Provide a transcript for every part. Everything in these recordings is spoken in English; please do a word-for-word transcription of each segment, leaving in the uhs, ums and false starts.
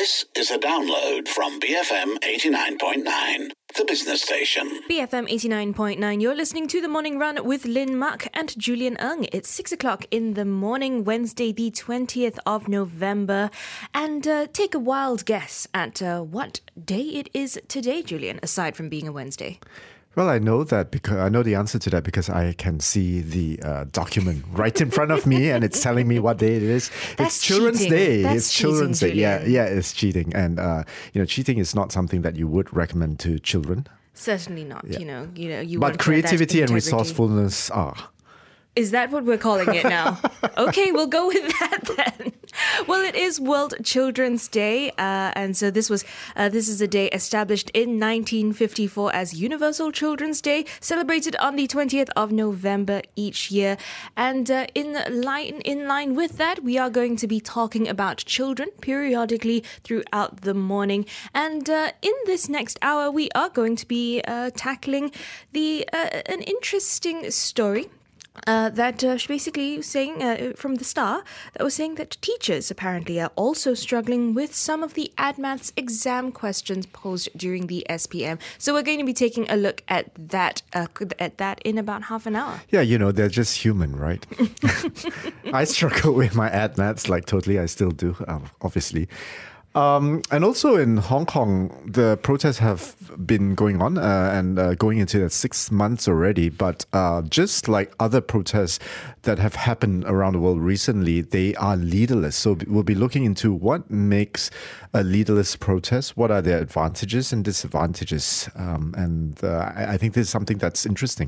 This is a download from B F M eighty-nine point nine, the business station. B F M eighty-nine point nine, you're listening to The Morning Run with Lynn Mak and Julian Ng. It's six o'clock in the morning, Wednesday the twentieth of November. And uh, take a wild guess at uh, what day it is today, Julian, aside from being a Wednesday. Well, I know that because I know the answer to that because I can see the uh, document right in front of me, and it's telling me what day it is. That's it's Children's cheating. Day. That's it's Children's cheating, Day. Yeah, Julian. yeah, it's cheating, and uh, you know, cheating is not something that you would recommend to children. Certainly not. Yeah. You know, you know, you But want, uh, that creativity and integrity. resourcefulness are. Is that what we're calling it now? Okay, we'll go with that then. Well, it is World Children's Day, uh, and so this was uh, this is a day established in nineteen fifty-four as Universal Children's Day, celebrated on the twentieth of November each year. And uh, in line in line with that, we are going to be talking about children periodically throughout the morning. And uh, in this next hour, we are going to be uh, tackling the uh, an interesting story. Uh, that uh, basically saying uh, from the Star that was saying that teachers apparently are also struggling with some of the ADMATS exam questions posed during the S P M. So we're going to be taking a look at that uh, at that in about half an hour. Yeah, you know, they're just human, right? I struggle with my ADMATS, like totally, I still do, uh, obviously. Um, and also in Hong Kong, the protests have been going on uh, and uh, going into the six months already. But uh, just like other protests that have happened around the world recently, they are leaderless. So we'll be looking into what makes a leaderless protest, what are their advantages and disadvantages. Um, and uh, I, I think this is something that's interesting.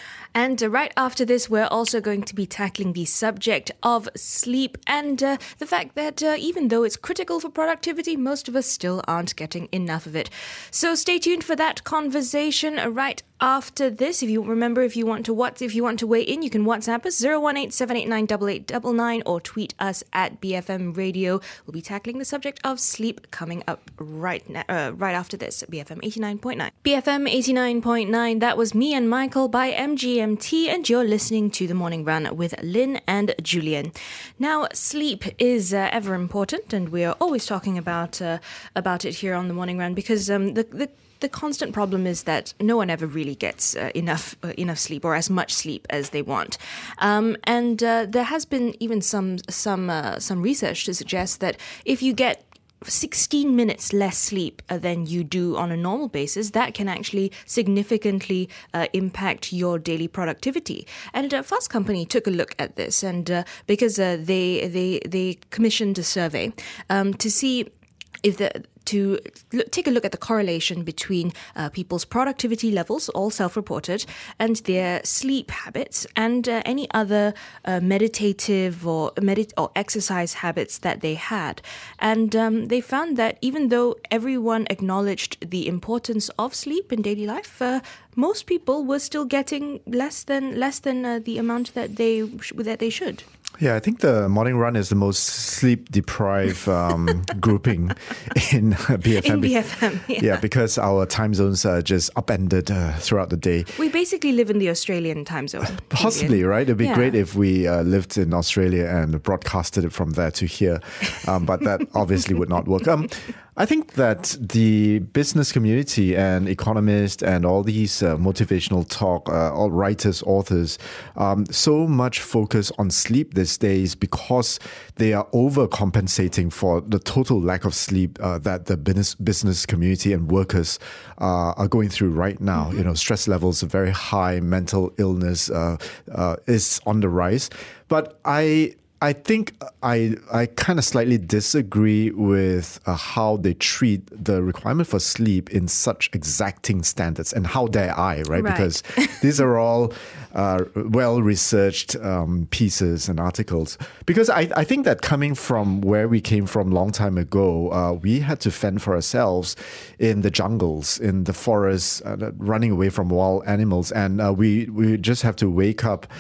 And uh, right after this, we're also going to be tackling the subject of sleep and uh, the fact that uh, even though it's critical for productivity, most of us still aren't getting enough of it. So stay tuned for that conversation right after this. If you remember, if you want to what, if you want to weigh in, you can WhatsApp us zero one eight seven eight nine eight eight nine nine or tweet us at B F M Radio. We'll be tackling the subject of sleep coming up right now, uh, right after this. B F M eighty-nine point nine. B F M eighty-nine point nine. That was Me and Michael by M G M T, and you're listening to The Morning Run with Lynn and Julian. Now, sleep is uh, ever important, and we are always talking about uh, about it here on The Morning Run because um, the the The constant problem is that no one ever really gets uh, enough uh, enough sleep or as much sleep as they want, um, and uh, there has been even some some uh, some research to suggest that if you get sixteen minutes less sleep uh, than you do on a normal basis, that can actually significantly uh, impact your daily productivity. And uh, Fast Company took a look at this, and uh, because uh, they they they commissioned a survey um, to see if the to look, take a look at the correlation between uh, people's productivity levels, all self-reported, and their sleep habits, and uh, any other uh, meditative or medit- or exercise habits that they had. And um, they found that even though everyone acknowledged the importance of sleep in daily life, uh, most people were still getting less than less than uh, the amount that they that they should. Yeah, I think the Morning Run is the most sleep-deprived um, grouping in B F M. In B F M, yeah. Yeah, because our time zones are just upended uh, throughout the day. We basically live in the Australian time zone. Possibly, right? It'd be Yeah. great if we uh, lived in Australia and broadcasted it from there to here, um, but that obviously would not work. Um, I think that the business community and economists and all these uh, motivational talk, uh, all writers, authors, um, so much focus on sleep these days because they are overcompensating for the total lack of sleep uh, that the business business community and workers uh, are going through right now. Mm-hmm. You know, stress levels are very high, mental illness uh, uh, is on the rise. But I... I think I I kind of slightly disagree with uh, how they treat the requirement for sleep in such exacting standards, and how dare I, right? Right. Because these are all uh, well-researched um, pieces and articles. Because I, I think that coming from where we came from a long time ago, uh, we had to fend for ourselves in the jungles, in the forests, uh, running away from wild animals, and uh, we we just have to wake up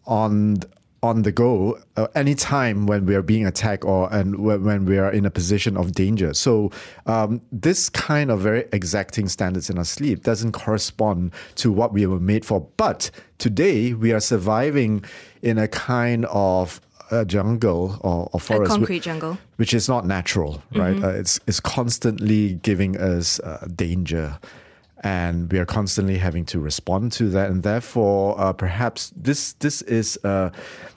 on on the go uh, anytime when we are being attacked or and w- when we are in a position of danger. So um, this kind of very exacting standards in our sleep doesn't correspond to what we were made for. But today we are surviving in a kind of a jungle or, or forest, a concrete jungle, which is not natural, right? Mm-hmm. Uh, it's it's constantly giving us uh, danger, and we are constantly having to respond to that, and therefore, uh, perhaps this this is a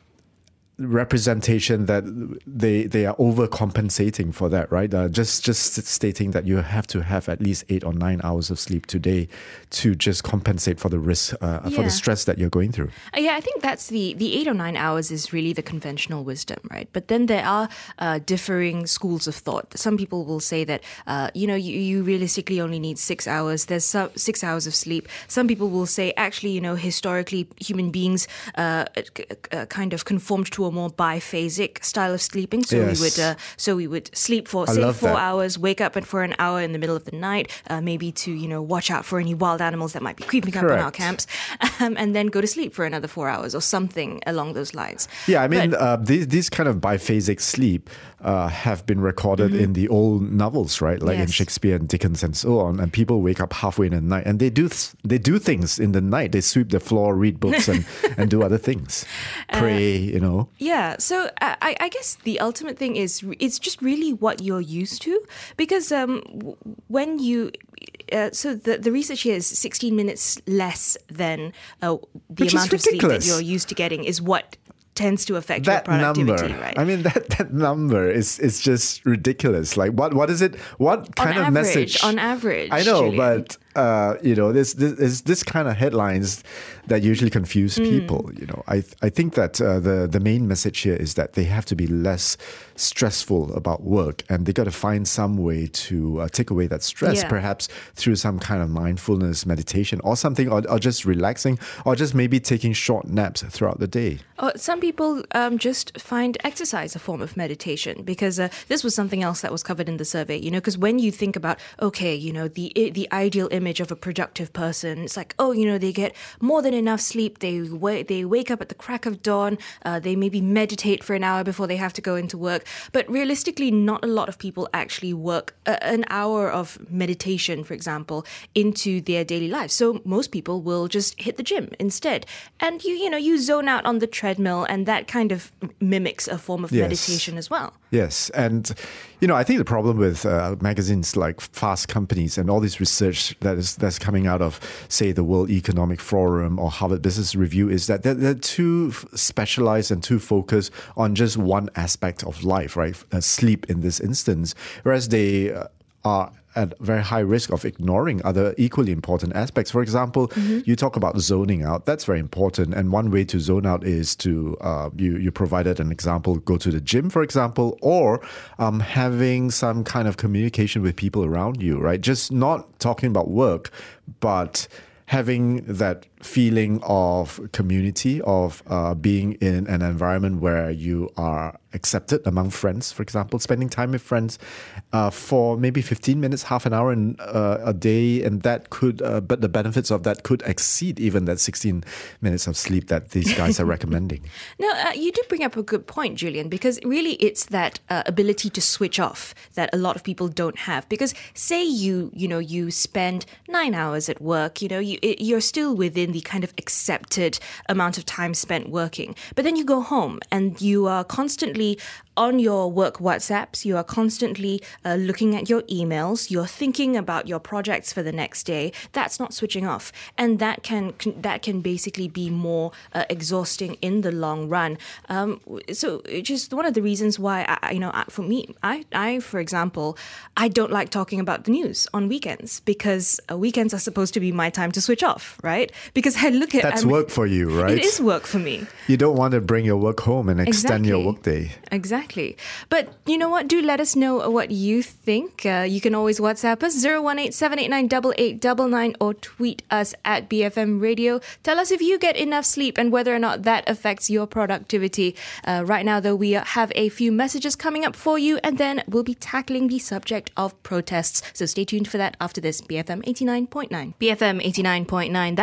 representation that they they are overcompensating for that, right? Uh, just just stating that you have to have at least eight or nine hours of sleep today to just compensate for the risk, uh, yeah. for the stress that you're going through. Uh, yeah, I think that's the the eight or nine hours is really the conventional wisdom, right? But then there are uh, differing schools of thought. Some people will say that uh, you know you, you realistically only need six hours. There's some, six hours of sleep. Some people will say actually, you know, historically human beings uh, uh, kind of conformed to a more biphasic style of sleeping. So yes. we would uh, so we would sleep for I say four that. hours, wake up for an hour in the middle of the night, uh, maybe to you know watch out for any wild animals that might be creeping Correct. up on our camps, um, and then go to sleep for another four hours or something along those lines. Yeah, I mean, but, uh, these these kind of biphasic sleep uh, have been recorded mm-hmm. in the old novels, right? Like yes. in Shakespeare and Dickens and so on. And people wake up halfway in the night, and they do th- they do things in the night. They sweep the floor, read books, and, and do other things, pray. Uh, you know. Yeah. So uh, I, I guess the ultimate thing is it's just really what you're used to, because um, w- when you uh, so the the research here is sixteen minutes less than uh, the Which amount of sleep that you're used to getting is what tends to affect that your productivity, number, right? I mean, that, that number is is just ridiculous. Like, what what is it? What kind on of average, message? On average, I know, Julian. but uh, you know, this this is this kind of headlines that usually confuse mm. people. You know, I I think that uh, the the main message here is that they have to be less stressful about work, and they got to find some way to uh, take away that stress, yeah. perhaps through some kind of mindfulness meditation or something, or, or just relaxing, or just maybe taking short naps throughout the day. Oh, some people um, just find exercise a form of meditation, because uh, this was something else that was covered in the survey, you know, because when you think about, okay, you know, the the ideal image of a productive person, it's like, oh, you know, they get more than enough sleep, they, wa- they wake up at the crack of dawn, uh, they maybe meditate for an hour before they have to go into work. But realistically, not a lot of people actually work uh, an hour of meditation, for example, into their daily lives. So most people will just hit the gym instead. And you, you know, you zone out on the treadmill, and that kind of mimics a form of yes. meditation as well. Yes. And, you know, I think the problem with uh, magazines like Fast Companies and all this research that is that's coming out of, say, the World Economic Forum or Harvard Business Review is that they're, they're too specialized and too focused on just one aspect of life, right? Uh, sleep in this instance, whereas they uh, are at very high risk of ignoring other equally important aspects. For example, mm-hmm. you talk about zoning out. That's very important. And one way to zone out is to, uh, you, you provided an example, go to the gym, for example, or um, having some kind of communication with people around you, right? Just not talking about work, but having that feeling of community, of uh, being in an environment where you are accepted among friends, for example, spending time with friends uh, for maybe fifteen minutes, half an hour in, uh, a day, and that could, uh, but the benefits of that could exceed even that sixteen minutes of sleep that these guys are recommending. No, uh, you did bring up a good point, Julian, because really it's that uh, ability to switch off that a lot of people don't have. Because say you, you know, you spend nine hours at work, you know, you, you're still within the kind of accepted amount of time spent working. But then you go home and you are constantly on your work WhatsApps, you are constantly uh, looking at your emails, you're thinking about your projects for the next day. That's not switching off. And that can, can that can basically be more uh, exhausting in the long run. Um, so just one of the reasons why, I, you know, for me, I, I, for example, I don't like talking about the news on weekends, because uh, weekends are supposed to be my time to switch off, right? Because I look at... That's I'm, work for you, right? It is work for me. You don't want to bring your work home and extend exactly. your workday. Exactly. But you know what? Do let us know what you think. Uh, you can always WhatsApp us zero one eight seven eight nine eight eight nine nine or tweet us at B F M Radio. Tell us if you get enough sleep and whether or not that affects your productivity. Uh, right now, though, we have a few messages coming up for you, and then we'll be tackling the subject of protests. So stay tuned for that after this. B F M eighty-nine point nine. B F M eighty-nine point nine. That was Valid.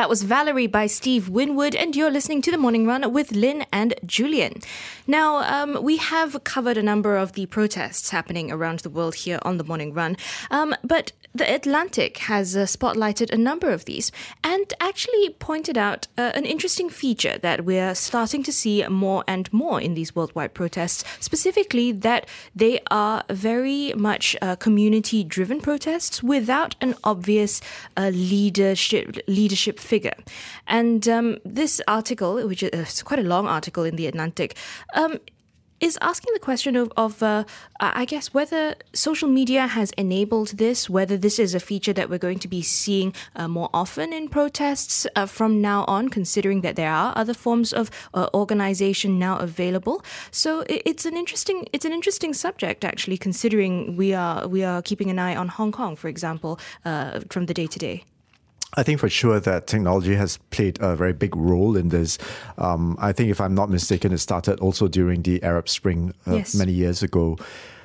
Gallery by Steve Winwood, and you're listening to The Morning Run with Lynn and Julian. Now, um, we have covered a number of the protests happening around the world here on The Morning Run, um, but The Atlantic has uh, spotlighted a number of these and actually pointed out uh, an interesting feature that we're starting to see more and more in these worldwide protests, specifically that they are very much uh, community-driven protests without an obvious uh, leadership leadership figure. And um, this article, which is quite a long article in The Atlantic, um, is asking the question of, of uh, I guess, whether social media has enabled this, whether this is a feature that we're going to be seeing uh, more often in protests uh, from now on, considering that there are other forms of uh, organization now available. So it, it's an interesting it's an interesting subject, actually, considering we are we are keeping an eye on Hong Kong, for example, uh, from the day to day. I think for sure that technology has played a very big role in this. Um, I think if I'm not mistaken, it started also during the Arab Spring uh, Yes. many years ago,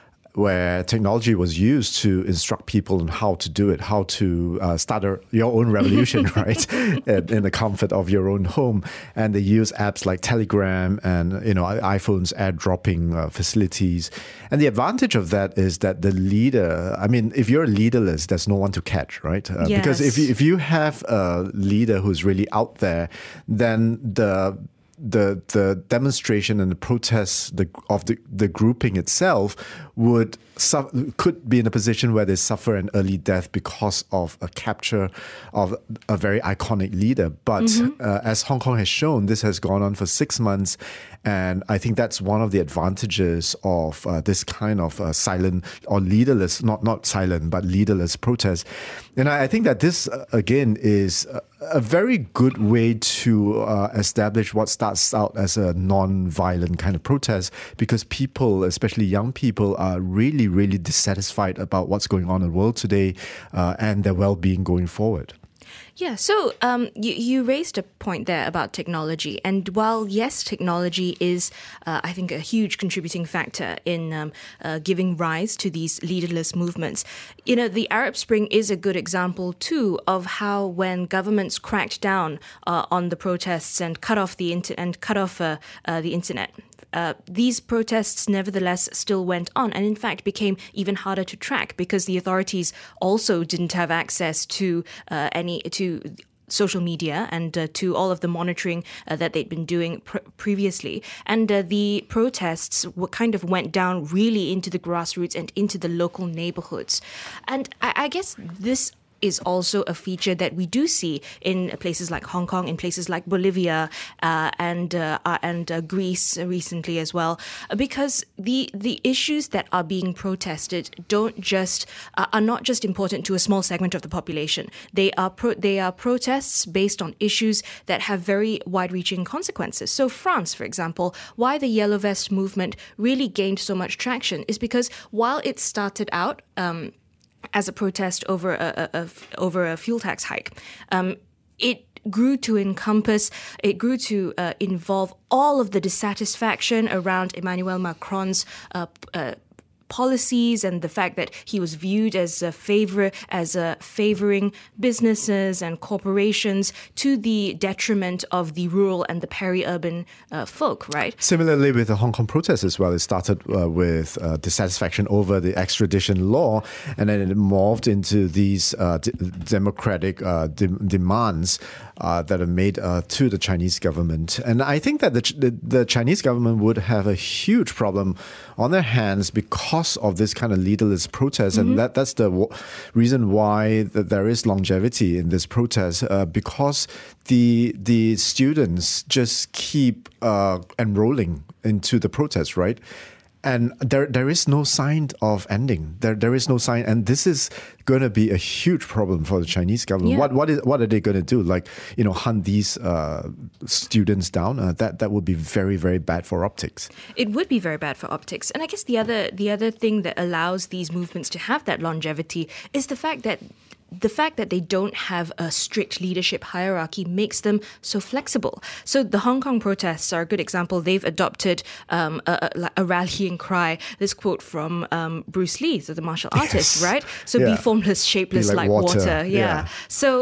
where technology was used to instruct people on how to do it, how to uh, start a, your own revolution, right, in, in the comfort of your own home. And they use apps like Telegram and, you know, iPhone's airdropping uh, facilities. And the advantage of that is that the leader, I mean, if you're leaderless, there's no one to catch, right? Uh, Yes. Because if you, if you have a leader who's really out there, then the the the demonstration and the protests the, of the, the grouping itself would su- could be in a position where they suffer an early death because of a capture of a very iconic leader. But mm-hmm. uh, as Hong Kong has shown, this has gone on for six months. And I think that's one of the advantages of uh, this kind of uh, silent or leaderless, not not silent, but leaderless protest. And I, I think that this, uh, again, is a, a very good way to uh, establish what starts out as a non-violent kind of protest, because people, especially young people, are really, really dissatisfied about what's going on in the world today uh, and their well-being going forward. Yeah, so um, you, you raised a point there about technology. And while, yes, technology is, uh, I think, a huge contributing factor in um, uh, giving rise to these leaderless movements, you know, the Arab Spring is a good example, too, of how when governments cracked down uh, on the protests and cut off the, inter- and cut off uh, uh, the internet, Uh, these protests nevertheless still went on and in fact became even harder to track because the authorities also didn't have access to uh, any to social media and uh, to all of the monitoring uh, that they'd been doing pr- previously. And uh, the protests were kind of went down really into the grassroots and into the local neighborhoods. And I, I guess this is also a feature that we do see in places like Hong Kong, in places like Bolivia uh, and uh, uh, and uh, Greece recently as well, because the the issues that are being protested don't just uh, are not just important to a small segment of the population. They are pro- they are protests based on issues that have very wide-reaching consequences. So France, for example, why the Yellow Vest movement really gained so much traction is because while it started out Um, as a protest over a, a, a over a fuel tax hike, um, it grew to encompass, it grew to uh, involve all of the dissatisfaction around Emmanuel Macron's uh, uh, policies and the fact that he was viewed as a favor, as a favoring businesses and corporations to the detriment of the rural and the peri-urban uh, folk, right? Similarly with the Hong Kong protests as well, it started uh, with uh, dissatisfaction over the extradition law, and then it morphed into these uh, d- democratic uh, de- demands uh, that are made uh, to the Chinese government. And I think that the, Ch- the, the Chinese government would have a huge problem on their hands because of this kind of leaderless protest. Mm-hmm. And that, that's the w- reason why that there is longevity in this protest, uh, because the the students just keep uh, enrolling into the protest, right? And there there is no sign of ending. There there is no sign, and this is going to be a huge problem for the Chinese government. Yeah. What what is what are they going to do? Like, you know, hunt these uh, students down? Uh, that that would be very very bad for optics. It would be very bad for optics. And I guess the other the other thing that allows these movements to have that longevity is the fact that the fact that they don't have a strict leadership hierarchy makes them so flexible. So the Hong Kong protests are a good example. They've adopted um, a, a, a rallying cry, this quote from um, Bruce Lee, so the martial artist, Yes. right? So Yeah. be formless, shapeless Be like, like water. water. Yeah. Yeah. So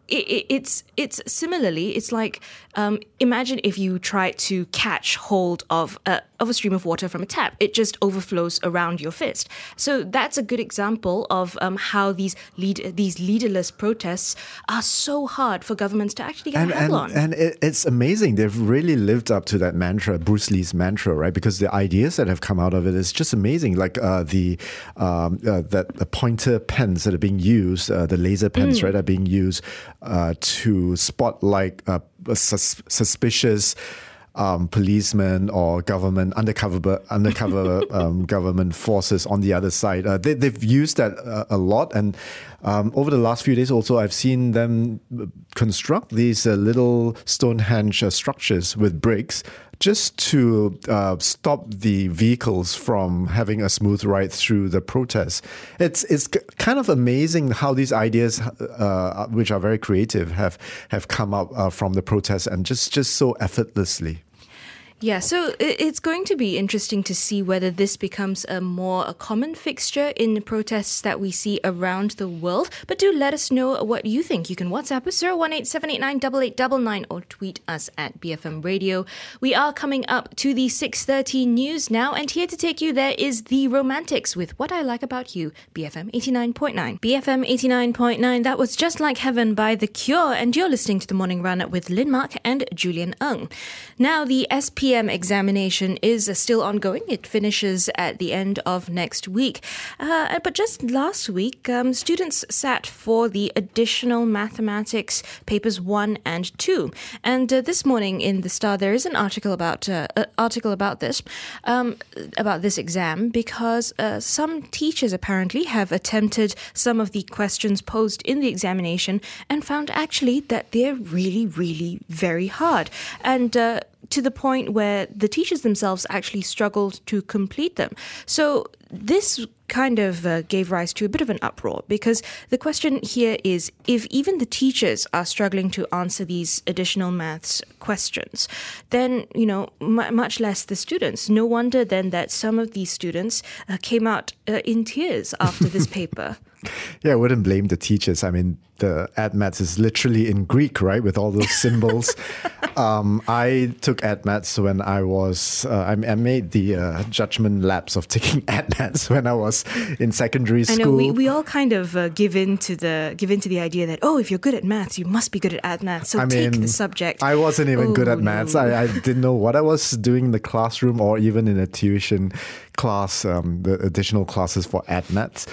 it, it, it's it's similarly, it's like um, imagine if you try to catch hold of a, of a stream of water from a tap. It just overflows around your fist. So that's a good example of um, how these lead these leaderless protests are so hard for governments to actually get and, a handle and, on. And it, it's amazing. They've really lived up to that mantra, Bruce Lee's mantra, right? Because the ideas that have come out of it is just amazing. Like uh, the um, uh, that the pointer pens that are being used, uh, the laser pens, mm. right, are being used uh, to spot like uh, sus- suspicious Um, policemen or government undercover undercover um, government forces on the other side. Uh, they, they've used that uh, a lot, and um, over the last few days, also I've seen them construct these uh, little Stonehenge uh, structures with bricks just to uh, stop the vehicles from having a smooth ride through the protests. It's it's kind of amazing how these ideas, uh, which are very creative, have have come up uh, from the protests and just just so effortlessly. Yeah, so it's going to be interesting to see whether this becomes a more a common fixture in protests that we see around the world. But do let us know what you think. You can WhatsApp us zero one eight seven eight nine eight eight nine nine or tweet us at B F M Radio. We are coming up to the six thirty news now, and here to take you there is The Romantics with What I Like About You, B F M eighty-nine point nine. B F M eighty-nine point nine, that was Just Like Heaven by The Cure, and you're listening to The Morning Run with Lin Mark and Julian Ng. Now, the S P M examination is still ongoing. It finishes at the end of next week. Uh, but just last week, um, students sat for the additional mathematics papers one and two. And uh, this morning in The Star, there is an article about uh, uh, article about this, um, about this exam, because uh, some teachers apparently have attempted some of the questions posed in the examination and found actually that they're really, really very hard. And uh, to the point where the teachers themselves actually struggled to complete them. So this kind of uh, gave rise to a bit of an uproar, because the question here is, if even the teachers are struggling to answer these additional maths questions, then, you know, m- much less the students. No wonder then that some of these students uh, came out uh, in tears after this paper. Yeah, I wouldn't blame the teachers. I mean, the Ad Maths is literally in Greek, right, with all those symbols. um, I took Ad Maths when I was, uh, I, I made the uh, judgment lapse of taking Ad Maths when I was in secondary school. I know, we, we all kind of uh, give in to the give in to the idea that, oh, if you're good at maths, you must be good at Ad Maths, so I take mean, the subject. I wasn't even oh, good at no. maths. I, I didn't know what I was doing in the classroom or even in a tuition class, um, the additional classes for Ad Maths.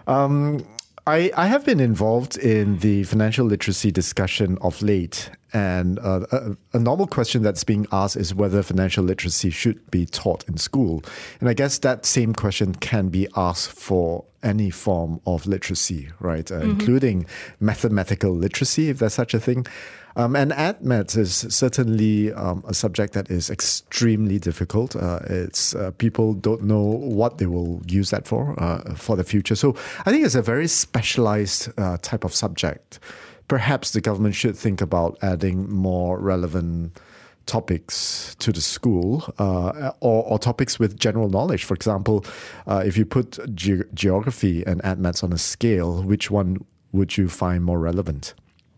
Um, I, I have been involved in the financial literacy discussion of late, and uh, a, a normal question that's being asked is whether financial literacy should be taught in school. And I guess that same question can be asked for any form of literacy, right? Uh, mm-hmm. Including mathematical literacy, if there's such a thing. Um, and Ad Maths is certainly um, a subject that is extremely difficult. Uh, it's uh, people don't know what they will use that for uh, for the future. So I think it's a very specialized uh, type of subject. Perhaps the government should think about adding more relevant topics to the school uh, or, or topics with general knowledge. For example, uh, if you put ge- geography and Ad Maths on a scale, which one would you find more relevant?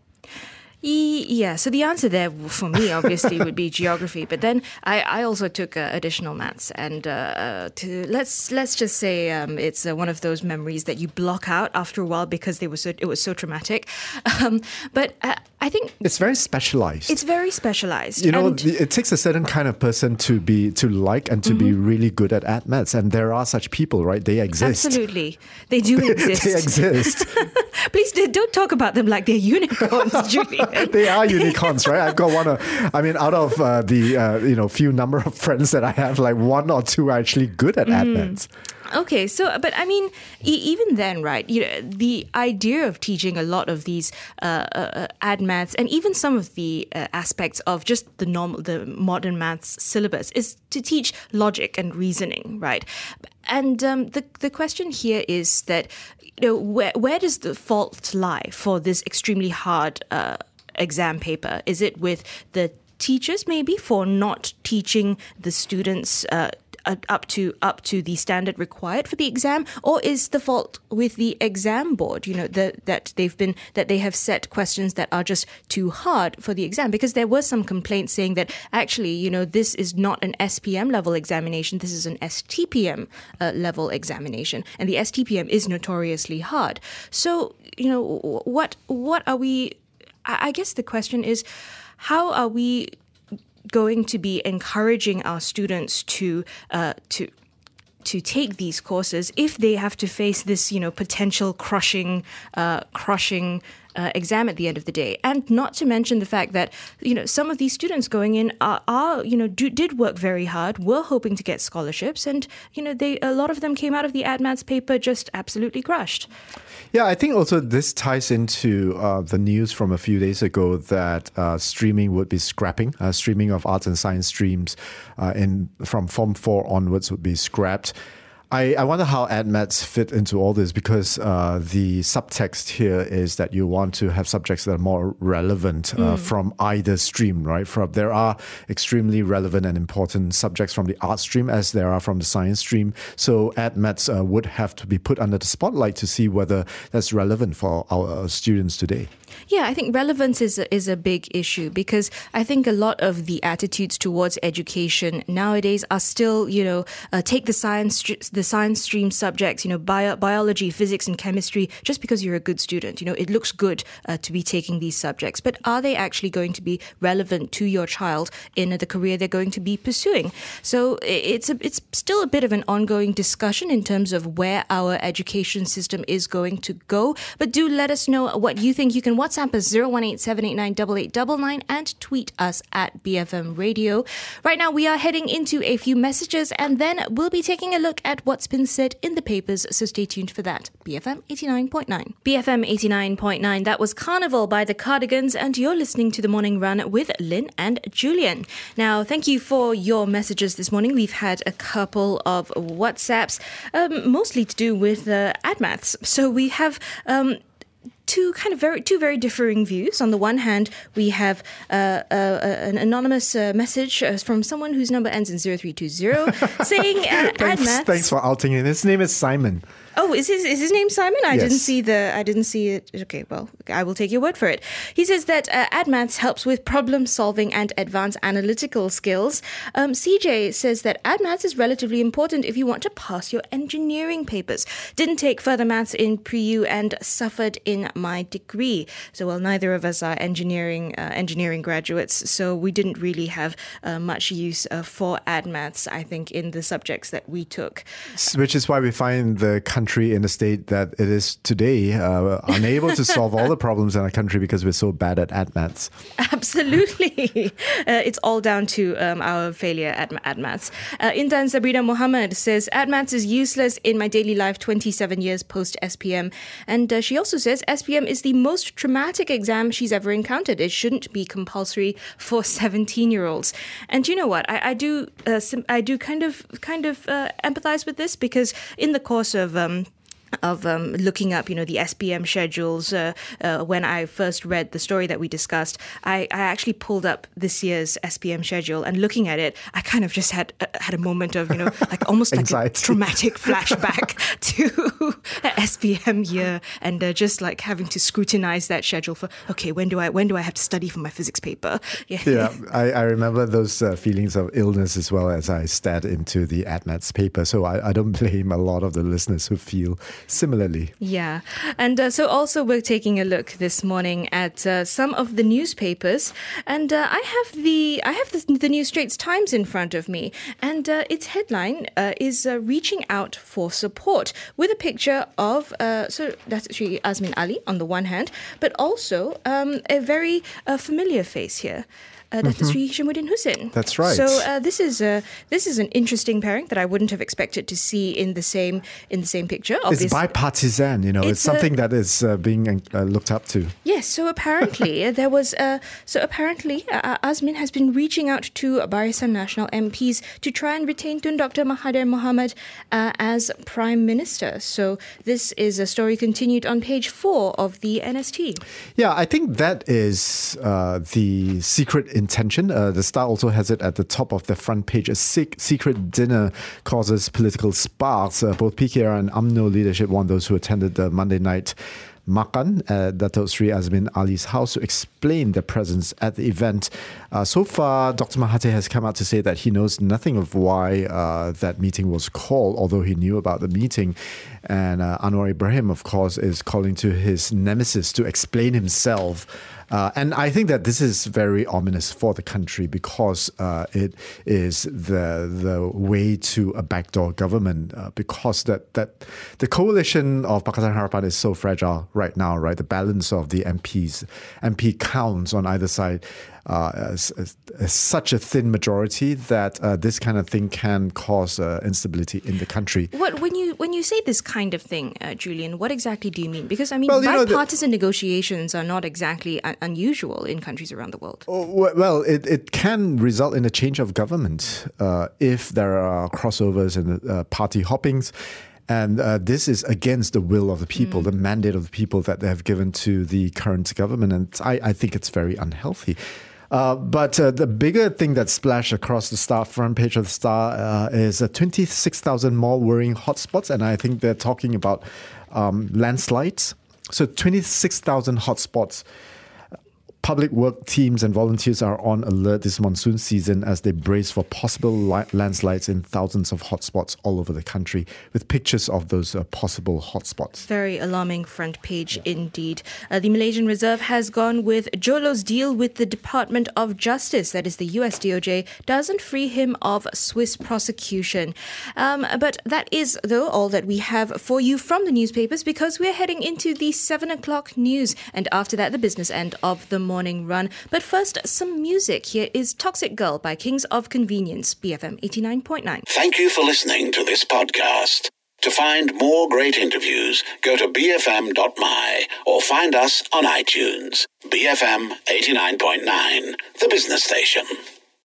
Yeah, so the answer there for me obviously would be geography, but then I, I also took uh, additional maths, and uh, to let's let's just say um, it's uh, one of those memories that you block out after a while because they were so, it was so traumatic. Um, but uh, I think it's very specialized. It's very specialized. You know, and it takes a certain kind of person to be to like and to mm-hmm. be really good at Ad Maths, and there are such people, right? They exist. Absolutely, they do exist. They exist. Please don't talk about them like they're unicorns, Julian. They are unicorns, right? I've got one of, I mean, out of uh, the, uh, you know, few number of friends that I have, like one or two are actually good at mm. Ad Maths. Okay, so, but I mean, e- even then, right, you know, the idea of teaching a lot of these uh, uh, Ad Maths and even some of the uh, aspects of just the normal, the modern maths syllabus is to teach logic and reasoning, right? And um, the the question here is that, you know, where where does the fault lie for this extremely hard uh, exam paper? Is it with the teachers maybe for not teaching the students uh, uh, up to up to the standard required for the exam, or is the fault with the exam board? You know, the, that they've been that they have set questions that are just too hard for the exam, because there were some complaints saying that actually, you know, this is not an S P M level examination, this is an S T P M uh, level examination, and the S T P M is notoriously hard. So, you know, what what are we? I guess the question is, how are we going to be encouraging our students to uh, to to take these courses if they have to face this, you know, potential crushing uh, crushing uh, exam at the end of the day? And not to mention the fact that, you know, some of these students going in are, are you know, do, did work very hard, were hoping to get scholarships, and, you know, they a lot of them came out of the AdMaths paper just absolutely crushed. Yeah, I think also this ties into uh, the news from a few days ago that uh, streaming would be scrapping. Uh, streaming of arts and science streams uh, in from Form four onwards would be scrapped. I, I wonder how AdMaths fit into all this, because uh, the subtext here is that you want to have subjects that are more relevant uh, mm. from either stream, right? From, there are extremely relevant and important subjects from the art stream as there are from the science stream. So AdMaths uh, would have to be put under the spotlight to see whether that's relevant for our uh, students today. Yeah, I think relevance is a, is a big issue, because I think a lot of the attitudes towards education nowadays are still, you know, uh, take the science the science stream subjects, you know, bio, biology, physics and chemistry, just because you're a good student. You know, it looks good uh, to be taking these subjects, but are they actually going to be relevant to your child in the career they're going to be pursuing? So it's a, it's still a bit of an ongoing discussion in terms of where our education system is going to go. But do let us know what you think. You can WhatsApp us zero one eight seven eight nine eight eight nine nine and tweet us at B F M Radio. Right now, we are heading into a few messages, and then we'll be taking a look at what's been said in the papers, so stay tuned for that. B F M eighty-nine point nine. B F M eighty-nine point nine, that was Carnival by the Cardigans, and you're listening to The Morning Run with Lynn and Julian. Now, thank you for your messages this morning. We've had a couple of WhatsApps, um, mostly to do with uh, AdMaths. So we have... Um, Two kind of very two very differing views. On the one hand, we have uh, uh, an anonymous uh, message uh, from someone whose number ends in zero three two zero saying uh, thanks, AdMaths. Thanks for outing him. His name is Simon. Oh, is his is his name Simon? I yes. didn't see the. I didn't see it. Okay, well, I will take your word for it. He says that uh, AdMaths helps with problem solving and advanced analytical skills. Um, C J says that AdMaths is relatively important if you want to pass your engineering papers. Didn't take further maths in pre-U and suffered in my degree. So, well, neither of us are engineering uh, engineering graduates, so we didn't really have uh, much use uh, for AdMaths, I think, in the subjects that we took. Which is why we find the country in the state that it is today, uh, unable to solve all the problems in our country because we're so bad at AdMaths. Absolutely. Uh, it's all down to um, our failure at AdMaths. Uh, Intan Sabrina Mohammed says, AdMaths is useless in my daily life twenty-seven years post-S P M. And uh, she also says S P M is the most traumatic exam she's ever encountered. It shouldn't be compulsory for seventeen-year-olds. And you know what? I, I do uh, sim- I do kind of kind of uh, empathize with this, because in the course of... Um, of um, looking up, you know, the S P M schedules, uh, uh, when I first read the story that we discussed, I, I actually pulled up this year's S P M schedule, and looking at it, I kind of just had uh, had a moment of, you know, like almost like a traumatic flashback to S P M year, and uh, just like having to scrutinize that schedule for, okay, when do I when do I have to study for my physics paper? Yeah, yeah I, I remember those uh, feelings of illness as well as I stared into the AdMaths paper, so I, I don't blame a lot of the listeners who feel similarly. Yeah. And uh, so also we're taking a look this morning at uh, some of the newspapers, and uh, I have the I have the, the New Straits Times in front of me, and uh, its headline uh, is uh, reaching out for support, with a picture of uh, so that's actually Azmin Ali on the one hand, but also um, a very uh, familiar face here. Uh, Doctor Mm-hmm. Sri Hishamuddin Hussain. That's right. So uh, this is uh, this is an interesting pairing that I wouldn't have expected to see in the same in the same picture. Obviously. It's bipartisan, you know. It's, it's something a, that is uh, being uh, looked up to. Yeah, Yes, so apparently there was uh, so apparently uh, Azmin has been reaching out to Barisan Nasional M Ps to try and retain Tun Doctor Mahathir Mohamad uh, as Prime Minister. So this is a story continued on page four of the N S T. Yeah, I think that is uh, the secret intention. Uh, the Star also has it at the top of the front page. A sec- secret dinner causes political sparks. Uh, both P K R and U M N O leadership want those who attended the Monday night Makan at Dato Sri Azmin Ali's house to explain their presence at the event. Uh, so far, Doctor Mahathir has come out to say that he knows nothing of why uh, that meeting was called, although he knew about the meeting. And uh, Anwar Ibrahim, of course, is calling to his nemesis to explain himself. Uh, and I think that this is very ominous for the country because uh, it is the the way to a backdoor government uh, because that, that the coalition of Pakatan Harapan is so fragile right now, right? The balance of the M Ps, M P counts on either side uh, as, as, as such a thin majority that uh, this kind of thing can cause uh, instability in the country. What when you when you say this kind of thing, uh, Julian, what exactly do you mean? Because I mean, well, you know, bipartisan the, negotiations are not exactly un- unusual in countries around the world. Oh, well, it, it can result in a change of government uh, if there are crossovers and uh, party hoppings. And uh, this is against the will of the people, mm. the mandate of the people that they have given to the current government. And I, I think it's very unhealthy. Uh, but uh, the bigger thing that splashed across the Star front page of the Star uh, is uh, twenty-six thousand more worrying hotspots. And I think they're talking about um, landslides. So twenty-six thousand hotspots. Public work teams and volunteers are on alert this monsoon season as they brace for possible li- landslides in thousands of hotspots all over the country, with pictures of those uh, possible hotspots. Very alarming front page indeed. Uh, the Malaysian Reserve has gone with Jolo's deal with the Department of Justice, that is the U S D O J, doesn't free him of Swiss prosecution. Um, but that is, though, all that we have for you from the newspapers because we're heading into the seven o'clock news and after that the business end of the morning. Morning run. But first, some music. Here is Toxic Girl by Kings of Convenience, B F M eighty-nine point nine. Thank you for listening to this podcast. To find more great interviews, go to b f m dot m y or find us on iTunes. B F M eighty-nine point nine, the business station.